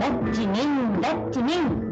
ダッチミンダッチミン。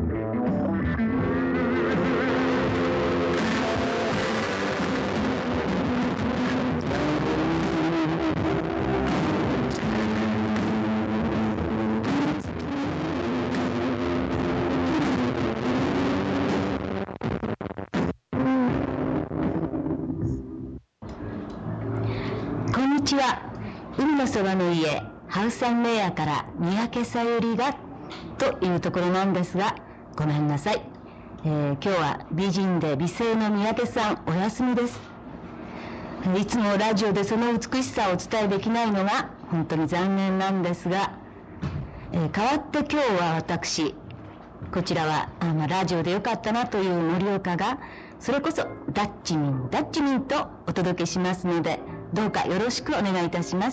こんにちは。海のそばの家ハウス&メイヤーから三宅さゆりがというところなんですが、ごめんなさい。今日は美人で美声の三宅さんお休みです。いつもラジオでその美しさをお伝えできないのが本当に残念なんですが、代わって今日は私、こちらはラジオでよかったなという森岡がそれこそダッチミンダッチミンとお届けしますので、どうかよろしくお願いいたします。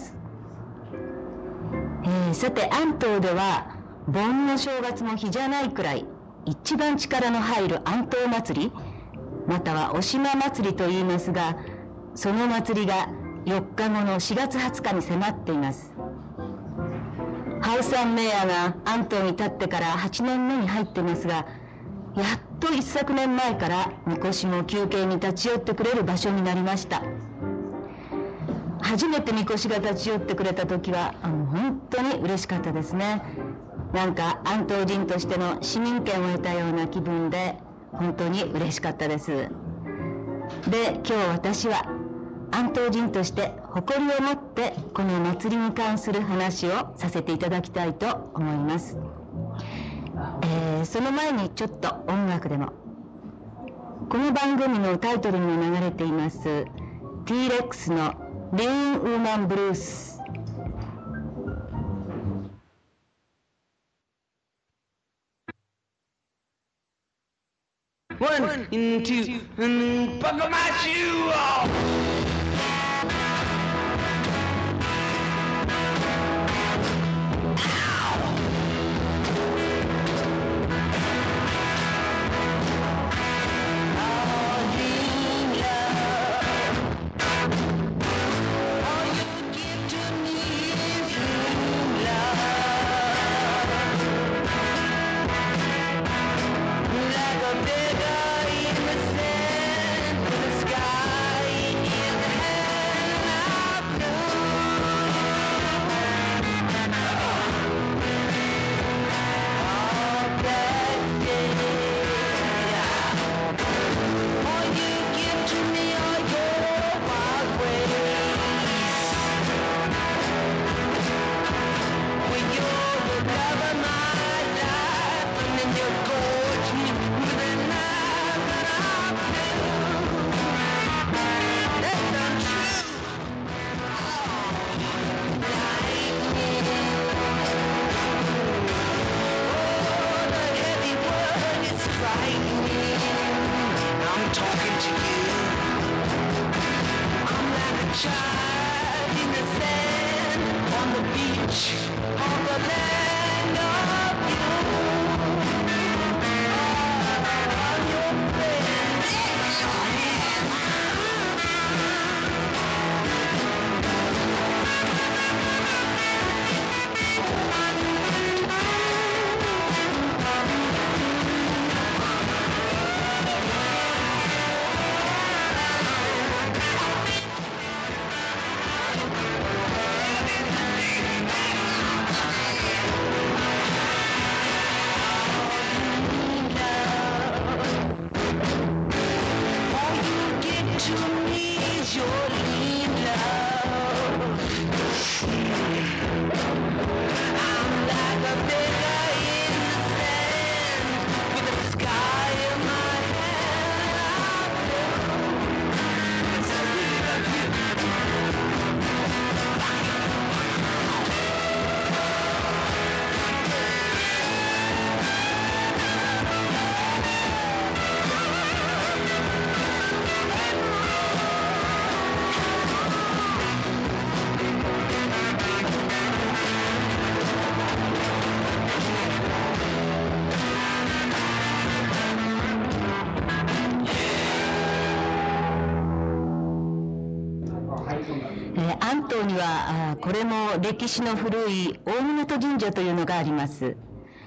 さて、安東では盆の正月も日じゃないくらい一番力の入る安東祭り、またはおしま祭りと言いますが、その祭りが4日後の4月20日に迫っています。ハウス&メイヤーが安東に立ってから8年目に入ってますが、やっと一昨年前からみこしも休憩に立ち寄ってくれる場所になりました。初めてみこしが立ち寄ってくれた時は本当に嬉しかったですね。なんか安東人としての市民権を得たような気分で本当に嬉しかったです。で、今日私は安東人として誇りを持ってこの祭りに関する話をさせていただきたいと思います。その前にちょっと音楽でも。この番組のタイトルにも流れています T-Rex のリーンウーマンブルース。 One and two and buckle my shoe off. 安東にはこれも歴史の古い大湊神社というのがあります。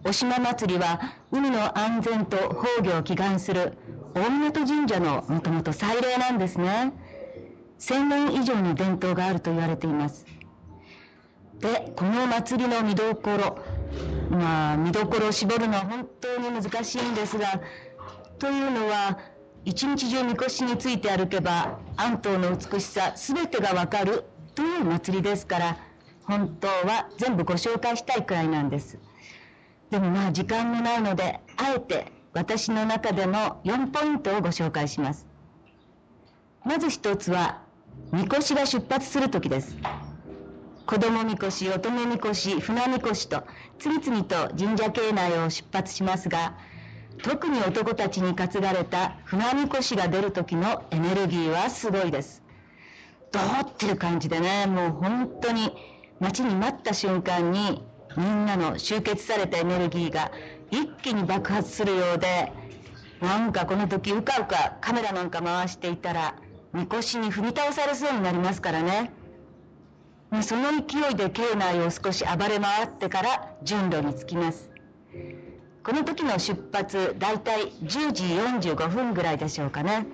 お島祭りは海の安全と崩御を祈願する大湊神社のもともと祭礼なんですね。1000年以上の伝統があると言われています。で、この祭りの見どころ、見どころを絞るのは本当に難しいんですが、というのは一日中みこしについて歩けば安島の美しさ全てがわかるという祭りですから、本当は全部ご紹介したいくらいなんです。でも時間もないので、あえて私の中での4ポイントをご紹介します。まず一つは、みこしが出発する時です。子供みこし、乙女みこし、船みこしと次々と神社境内を出発しますが、特に男たちに担がれた船みこしが出る時のエネルギーはすごいです。ドーっていう感じでね、もう本当に待ちに待った瞬間にみんなの集結されたエネルギーが一気に爆発するようで、なんかこの時うかうかカメラなんか回していたらみこしに踏み倒されそうになりますからね。その勢いで境内を少し暴れ回ってから順路に着きます。この時の出発、だいたい10時45分ぐらいでしょうかね。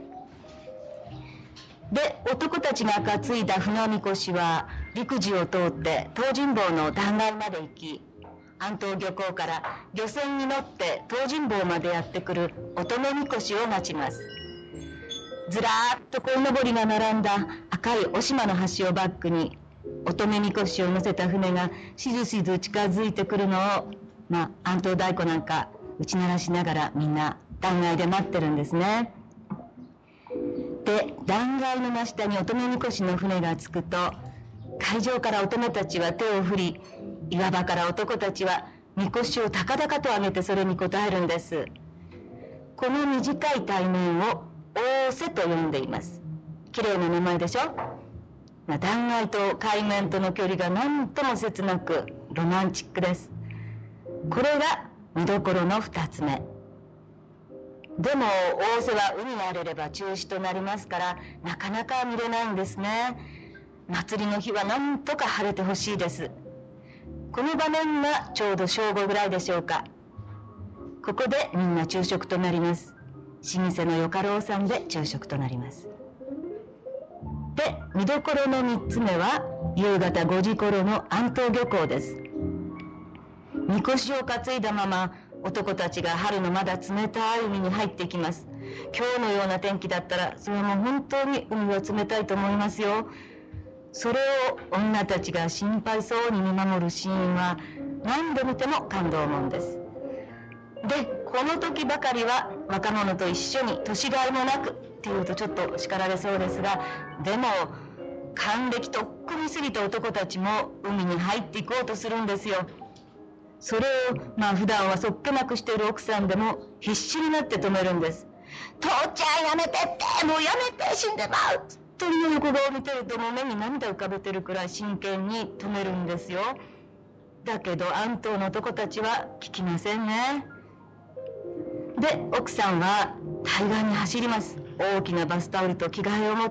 で、男たちが担いだ船みこしは陸地を通って東尋坊の断崖まで行き、安島漁港から漁船に乗って東尋坊までやってくる乙女みこしを待ちます。ずらーっと鯉のぼりが並んだ赤いお島の橋をバックに、乙女みこしを乗せた船がしずしず近づいてくるのを、安島太鼓なんか打ち鳴らしながらみんな断崖で待ってるんですね。で、断崖の真下に乙女みこしの船が着くと、海上から乙女たちは手を振り、岩場から男たちはみこしを高々と上げてそれに応えるんです。この短い対面を大瀬と呼んでいます。綺麗な名前でしょ。断崖と海面との距離が何とも切なくロマンチックです。これが見どころの2つ目。でも大瀬は海が荒れれば中止となりますから、なかなか見れないんですね。祭りの日はなんとか晴れてほしいです。この場面がちょうど正午ぐらいでしょうか。ここでみんな昼食となります。老舗のよかろうさんで昼食となります。で、見どころの3つ目は夕方5時頃の安島漁港です。みこしを担いだまま男たちが春のまだ冷たい海に入っていきます。今日のような天気だったらそれも本当に海は冷たいと思いますよ。それを女たちが心配そうに見守るシーンは何度見ても感動もんです。で、この時ばかりは若者と一緒に年がいもなくっていうとちょっと叱られそうですが、でも還暦とっくに過ぎた男たちも海に入っていこうとするんですよ。それを普段はそっけなくしている奥さんでも必死になって止めるんです。父ちゃんやめてって、もうやめて、死んでまう。鳥の横顔を見てるともう目に涙浮かべてるくらい真剣に止めるんですよ。だけど安島の男たちは聞きませんね。で、奥さんは対岸に走ります。大きなバスタオルと着替えを持って。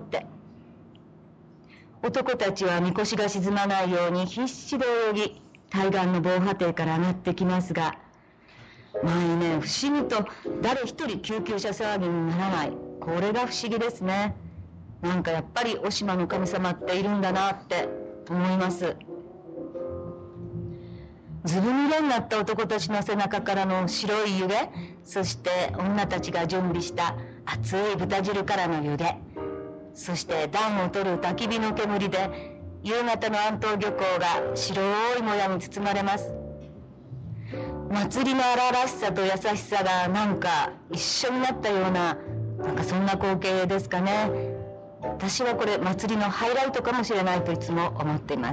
男たちはみこしが沈まないように必死で泳ぎ、対岸の防波堤から上がってきますが、不思議と誰一人救急車騒ぎにならない。これが不思議ですね。なんかやっぱりお島の神様っているんだなって思います。ずぶ濡れになった男たちの背中からの白い湯気、そして女たちが準備した熱い豚汁からの湯気、そして暖を取る焚き火の煙で夕方の安島漁港が白いもやに包まれます。祭りの荒々しさと優しさがなんか一緒になったような、そんな光景ですかね。私はこれ祭りのハイライトかもしれないといつも思っています。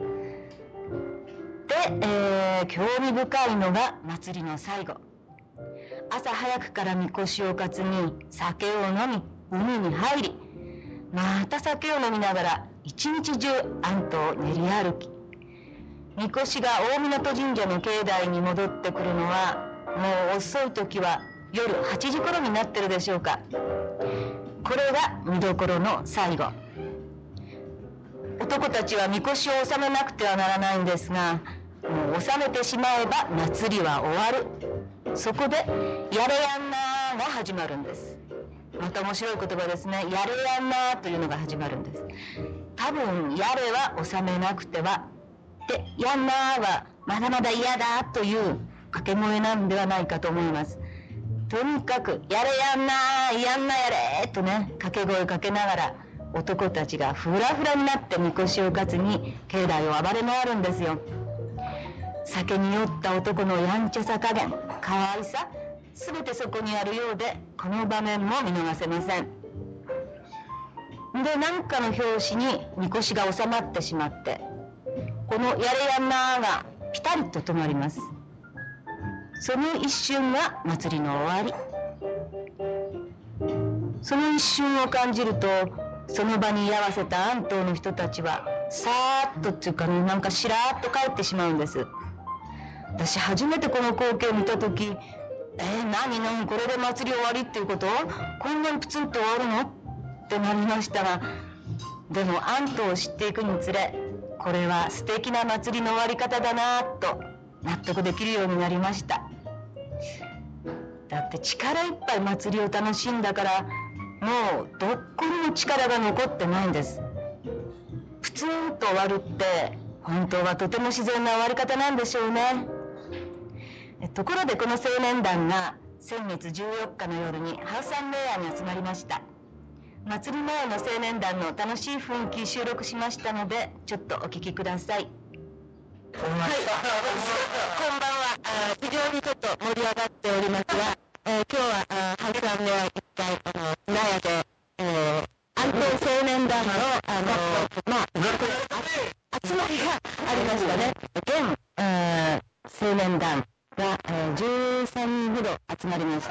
で、興味深いのが祭りの最後。朝早くからみこしを担ぎ、酒を飲み、海に入り、また酒を飲みながら一日中安島を練り歩き、みこしが大湊神社の境内に戻ってくるのはもう遅い時は夜8時頃になってるでしょうか。これが見どころの最後。男たちはみこしを収めなくてはならないんですが、 収めてしまえば祭りは終わる。そこでやれやんなーが始まるんです。また面白い言葉ですね。やれやんなーというのが始まるんです。多分やれは収めなくては、でやんなーはまだまだ嫌だという掛け声なんではないかと思います。とにかくやれやんなー、やんなやれとね、掛け声かけながら男たちがフラフラになってみこしを担ぎ境内を暴れ回るんですよ。酒に酔った男のやんちゃさ加減、可愛さ、すべてそこにあるようで、この場面も見逃せません。で、何かの拍子にみこしが収まってしまって、このやれやんなーがピタリと止まります。その一瞬が祭りの終わり。その一瞬を感じると、その場に居合わせた安藤の人たちはさーっとっていうかね、なんかしらーっと帰ってしまうんです。私初めてこの光景を見た時、何これで祭り終わりっていうこと？こんなにプツンと終わるのってなりましたが、でも安藤を知っていくにつれ、これは素敵な祭りの終わり方だなぁと納得できるようになりました。だって力いっぱい祭りを楽しんだから、もうどこにも力が残ってないんです。プツンと終わるって本当はとても自然な終わり方なんでしょうね。ところでこの青年団が先月14日の夜にハウス&エアに集まりました。祭り前の青年団の楽しい雰囲気収録しましたので、ちょっとお聞きください。はい、こんばんは。非常にちょっと盛り上がっておりますが、今日はハウス&エア一体納屋で、安藤青年団の集まりがありましたね。現青年団が13人ほど集まりました。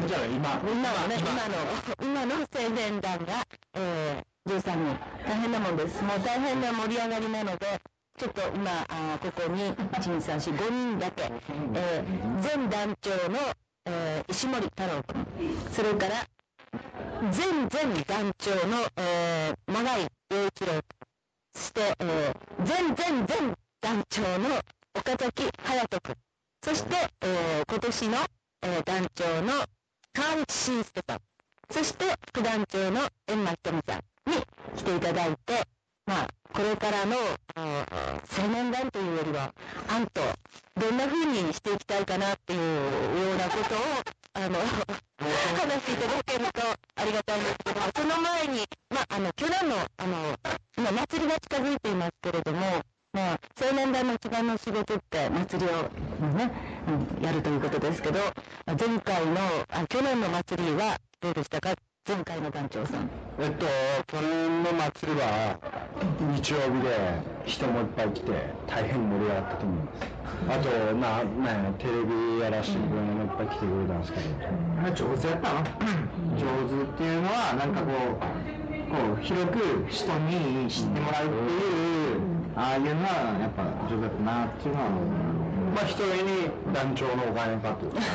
今の青年団が13人。大変なもんです。もう大変な盛り上がりなので、ちょっと今ここに1、2、3、4、5人だけ、前団長の石森太郎君、それから前団長の長井陽一郎君、そして前団長の岡崎隼人君、そして、今年の、団長の川内慎介さん、そして副団長の閻魔ひとみさんに来ていただいて、これからの青年団というよりは安藤、どんな風にしていきたいかなっていうようなことを話していただけるとありがたいんですけども、その前に、去年の今祭りが近づいていますけれども、青年団の一番の仕事って祭りをね、やるということですけど、去年の祭りはどうでしたか？前回の団長さん。 去年の祭りは日曜日で人もいっぱい来て大変盛り上がったと思います。あとテレビやらしてくれるのもいっぱい来てくれたんですけど、上手やったの？上手っていうのはなんかこう広く人に知ってもらうっていう、ああいうのはやっぱ上手だったなっていうのは。一人に団長のお金かと。団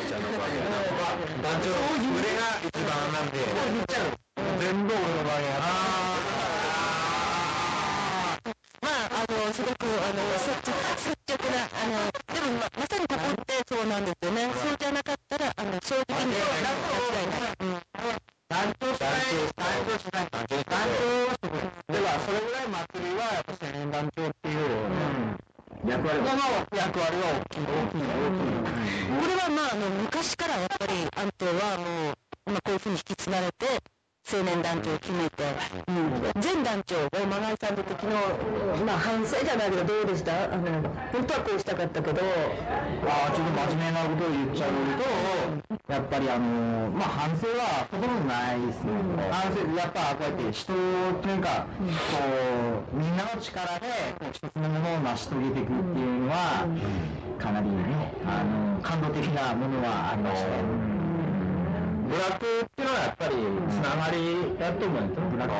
長の腕が一番なんで、全部俺の場合やすごく率直なでもまさにここってそうなんですよね。そうじゃなかったら正直に団長しないではそれぐらい祭りはやっぱ青年団長っていう役割が大きい。 これは昔からやっぱり安藤はもうこういうふうに引き継がれて青年団長を決めて、前団長大間貝さんの時の反省じゃないけどどうでした？本当はこうしたかったけど、ちょっと真面目なことを言っちゃうと、やっぱり反省はほとんどないですね。反省やっぱこうやって人というかみんなの力で一つのものを成し遂げていくっていうのはかなりね感動的なものはありましたね。部落っていうのはやっぱりつながりだと思うんですよ。部落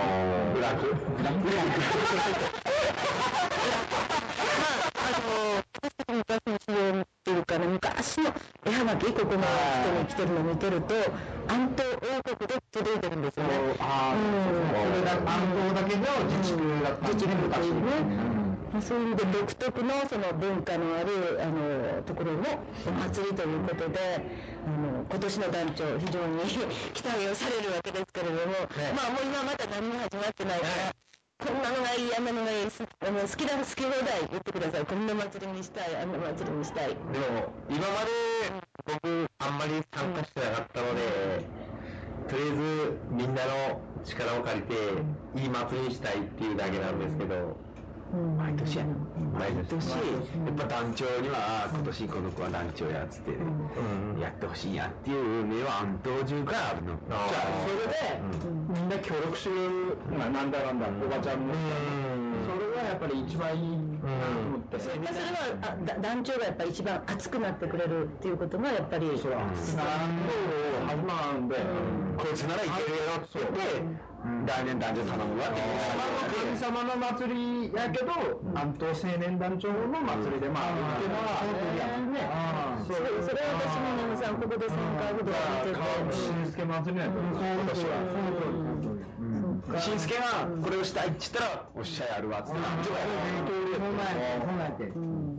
私たち昔の資料っていうかね、昔の絵はがき、ここの人に来てるのを見てると安藤王国で届いてるんですよね。それが安藤だけの自治区だったんですね。 そそういう意味で独特のその文化のあるところのお祭りということで、今年の団長非常に期待をされるわけですけれども、まあもう今まだ何も始まってないから。こんなのがいい、あんなのがいい、好き放題言ってください。こんな祭りにしたい、あんな祭りにしたい。でも、今まで僕、あんまり参加してなかったので、とりあえずみんなの力を借りて、いい祭りにしたいっていうだけなんですけど、 毎年や毎年やっぱ団長には今年この子は団長やっつってやってほしいんやっていう目は安藤中からあるの。じゃあそれでみんな協力するなんだおばちゃんもそれがやっぱり一番いいなと思って。それは団長がやっぱり一番熱くなってくれるっていうことがやっぱりそうなん始まるんで、こいつならいけるよって言って来年団長頼むわって神様の祭りやけど安藤青年団長の祭りでまあっていうのはそれは私もねさんここで3回ほど見てて新助祭りやと今年は新助がこれをしたいって言ったらおっしゃいあるわっつって団長がやる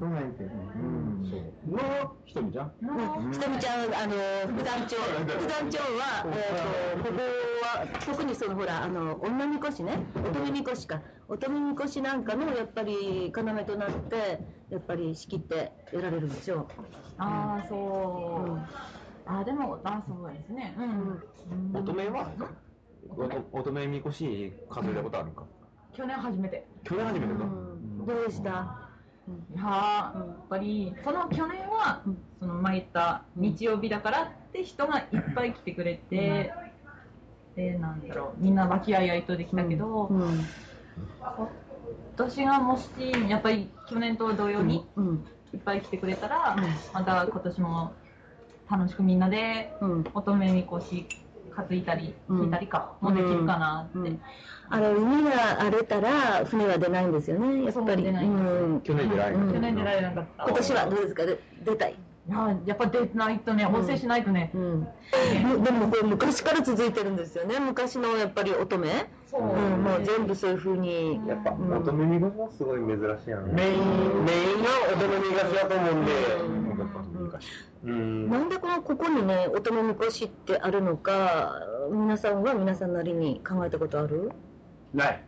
のひとみちゃんひとみちゃん副団長はここは特にそのほら女みこしね乙女みこし乙女みこしなんかのやっぱり要となってやっぱり仕切ってやられるんですよ。 ああそう、でもそうですね。 乙女は乙女みこし数えたことあるか？ 去年初めてか。 どうでした？ いややっぱりその去年はその前言った日曜日だからって人がいっぱい来てくれて、でなんだろうみんな和気あいあいとできたけど、今年がもしやっぱり去年と同様にいっぱい来てくれたら、また今年も楽しくみんなで乙女みこし担いだり引いたりかもできるかなって。 海が荒れたら船は出ないんですよね。やっぱり。 去年出られなかった。 今年はどうですか？出たい。 やっぱ出ないとね、応戦しないとね。 でもこれ昔から続いてるんですよね。昔のやっぱり乙女。もう全部そういう風に。 やっぱ乙女みこしもすごい珍しいやん。メインが乙女みこしだと思うんで。 なんでここにね乙女みこしってあるのか、皆さんは皆さんなりに考えたことある？ ない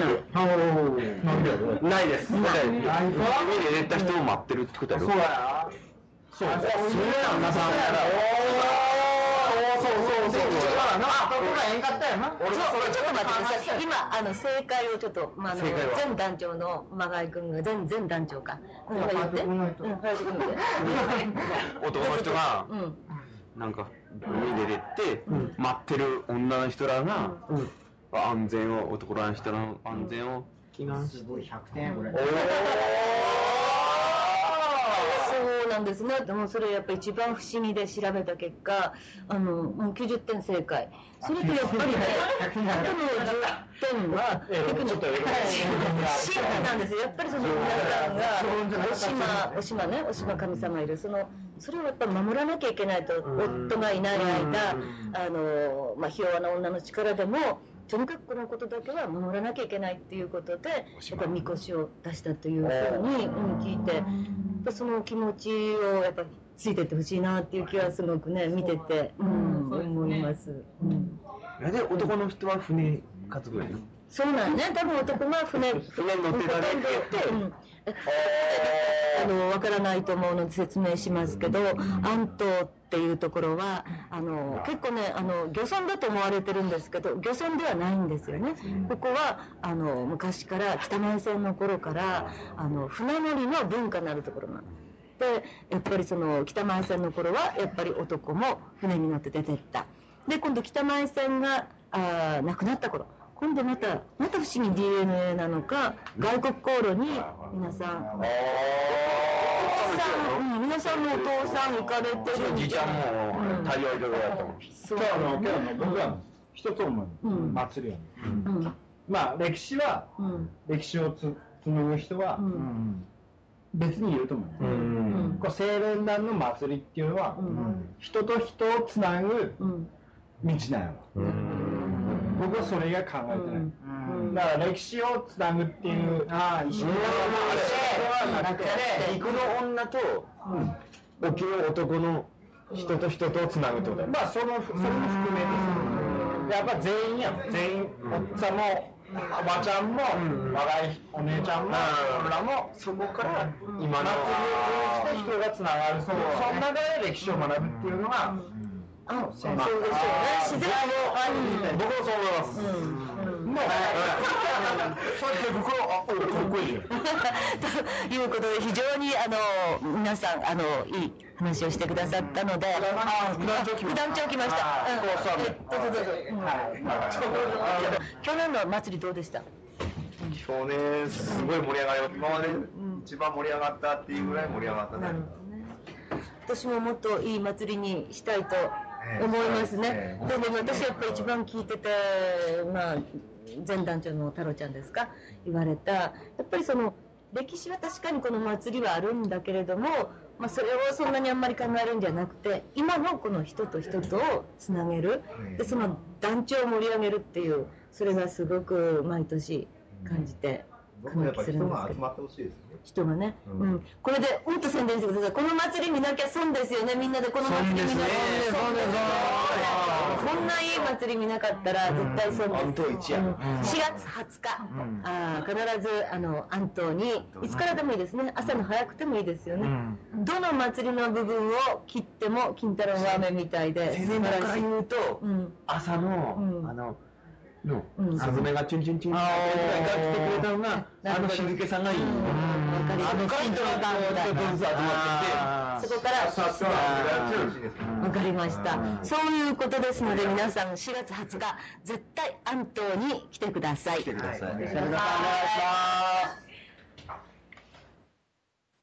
です。海で寝た人を待ってるってことやろ。そうや。そうや。 ちょっと待ってください。今正解をちょっと前団長のマガイ君が前団長か。言って。 男の人がなんか海で出て待ってる女の人らが安全を男の人の安全を祈願して100点ぐらい。 そうなんですね。でもそれやっぱり一番不思議で調べた結果90点正解。それとやっぱりねあとの10点はちょっとシンプルなんですよ。やっぱりその皆さんがお島神様いるそれをやっぱ守らなきゃいけないと夫がいない間ひ弱な女の力でもとにかくこのことだけは守らなきゃいけないっていうことでやっぱみこしを出したというふうに聞いてその気持ちをやっぱりついてってほしいなっていう気はすごくね見てて思います。 で男の人は船担ぐやん。 そうなんね。多分男が船乗ってたねってわからないと思うので説明しますけど、安島っていうところは結構ね漁村だと思われてるんですけど漁村ではないんですよね。ここは昔から北前線の頃から船乗りの文化のあるところなんで、やっぱりその北前線の頃はやっぱり男も船に乗って出てった。で今度北前線がなくなった頃今度また不思議 DNA なのか外国航路に皆さんのお父さん行かれてるじいちゃんも太陽色々やったもん。 そう僕は一つ思う祭りやね。まあ歴史を紡ぐ人は別にいると思う。これ青年団の祭りっていうのは人と人をつなぐ道なんやろ。僕はそれが考えてない。 だから歴史をつなぐっていう、 一緒に陸の女と沖の男の人と人とをつなぐってことだ。 まあそれも含めてやっぱ全員やん、全員、おっちゃんもおばちゃんも、若いお姉ちゃんも、俺らもそこから今の祭りを通して人がつながる、その中で歴史を学ぶっていうのが、 そうですよね。自然僕もそう思います。そうやって僕はかっこいいよ。 ということで非常に皆さんいい話をしてくださったので、九段町来ました。去年の祭りどうでした？ 去年すごい盛り上がりました。今まで一番盛り上がったっていうぐらい盛り上がったね。 私ももっといい祭りにしたいと思いますね。でも私やっぱり一番聞いてて、前団長の太郎ちゃんですか、言われた、やっぱりその歴史は確かにこの祭りはあるんだけれども、それをそんなにあんまり考えるんじゃなくて、今のこの人と人とをつなげる、でその団長を盛り上げるっていう、それがすごく毎年感じて僕もやっぱり人が集まってほしいですね。 人がね、これでうんと宣伝してください。この祭り見なきゃ損ですよね。みんなでこの祭り見なきゃ損です。こんないい祭り見なかったら絶対損です。 安東一や。 4月20日、必ず安東にいつからでもいいですね。朝の早くてもいいですよね。どの祭りの部分を切っても金太郎ラーメンみたいで。 宣伝から言うと、朝のスズメがチュンチュンチュンが来てくれたのが、静けさんがいい。 そこからわかりました。そういうことですので、皆さん4月20日絶対安東に来てください。 来てください。 お願いします。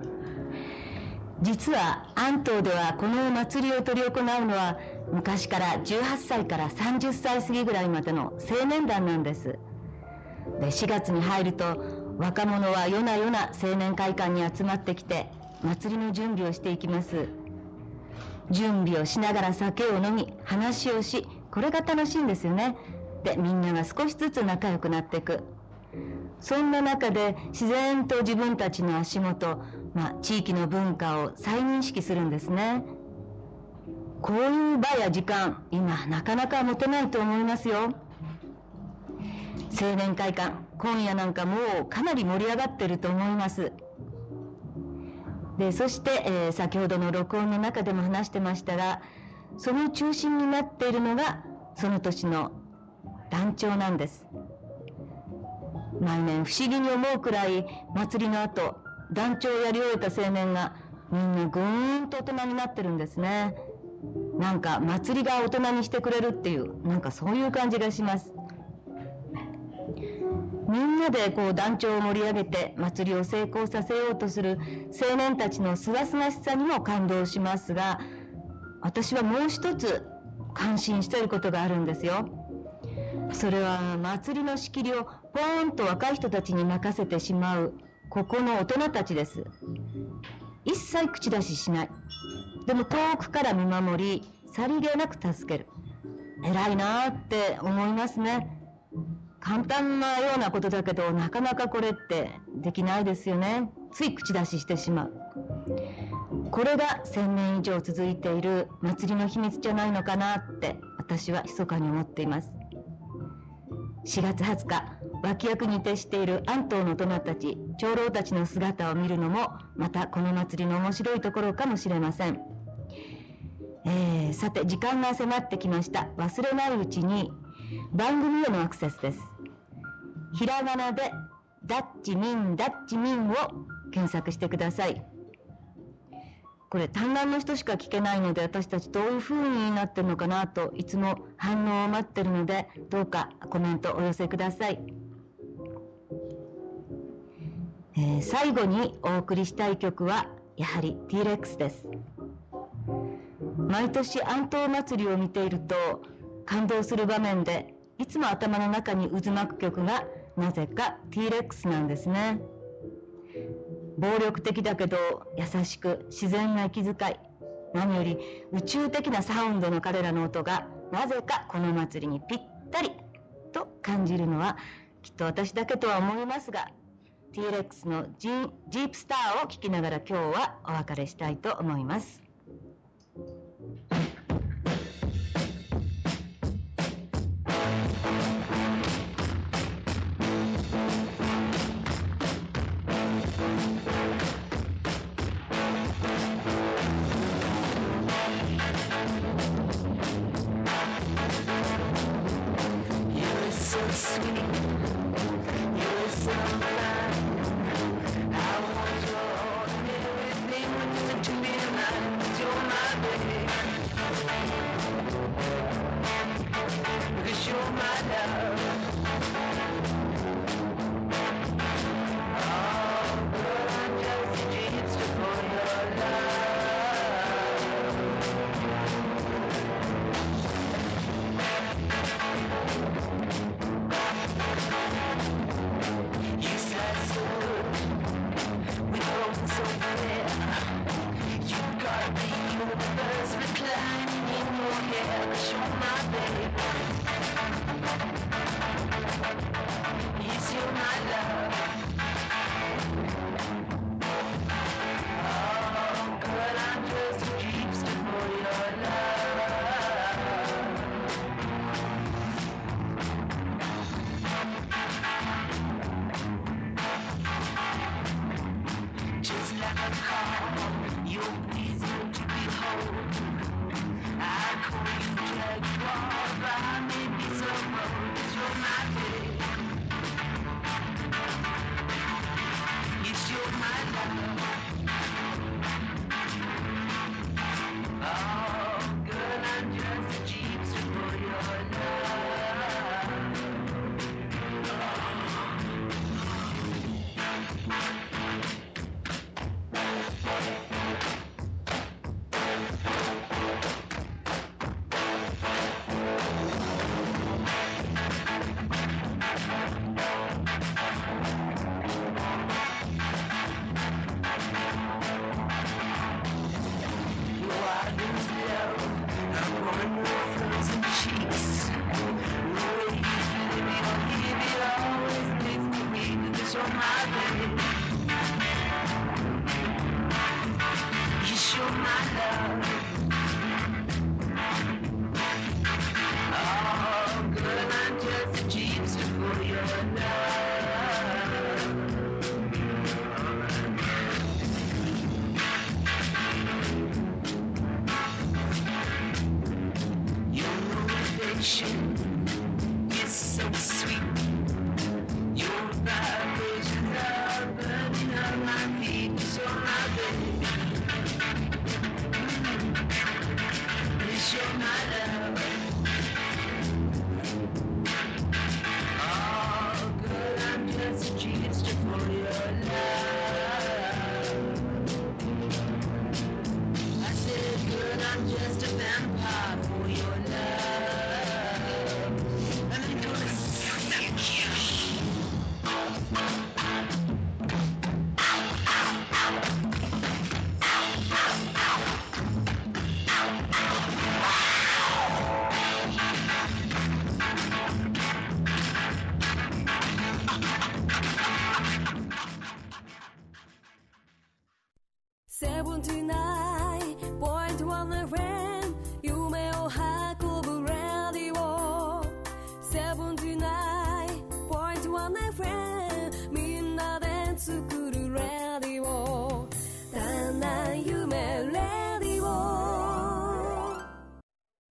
実は安東ではこの祭りを執り行うのは昔から18歳から30歳過ぎぐらいまでの青年団なんです。で4月に入ると若者は夜な夜な青年会館に集まってきて祭りの準備をしていきます。準備をしながら酒を飲み話をし、これが楽しいんですよね。でみんなが少しずつ仲良くなっていく。そんな中で自然と自分たちの足元、地域の文化を再認識するんですね。こういう場や時間、今なかなか持てないと思いますよ。青年会館、今夜なんかもうかなり盛り上がってると思います。でそして、先ほどの録音の中でも話してましたが、その中心になっているのがその年の団長なんです。毎年不思議に思うくらい祭りの後、団長をやり終えた青年がみんなぐーんと大人になってるんですね。なんか祭りが大人にしてくれるっていう、なんかそういう感じがします。みんなで団長を盛り上げて祭りを成功させようとする青年たちのすがすがしさにも感動しますが、私はもう一つ感心していることがあるんですよ。それは祭りの仕切りをポーンと若い人たちに任せてしまうここの大人たちです。一切口出ししない。でも遠くから見守り、さりげなく助ける。偉いなって思いますね。簡単なようなことだけど、なかなかこれってできないですよね。つい口出ししてしまう。これが1000年以上続いている祭りの秘密じゃないのかなって私は密かに思っています。4月20日、脇役に徹している安東の大人たち、長老たちの姿を見るのもまたこの祭りの面白いところかもしれません。さて時間が迫ってきました。忘れないうちに番組へのアクセスです。ひらがなでダッチミンダッチミンを検索してください。これ単眼の人しか聞けないので、私たちどういう風になってるのかなといつも反応を待ってるので、どうかコメントお寄せください。最後にお送りしたい曲はやはり T-Rex です。毎年安東祭りを見ていると感動する場面で、いつも頭の中に渦巻く曲がなぜか T-Rex なんですね。暴力的だけど優しく自然な息遣い、何より宇宙的なサウンドの彼らの音がなぜかこの祭りにぴったりと感じるのはきっと私だけとは思いますが、T-Rex のジープスターを聴きながら今日はお別れしたいと思います。 Tonight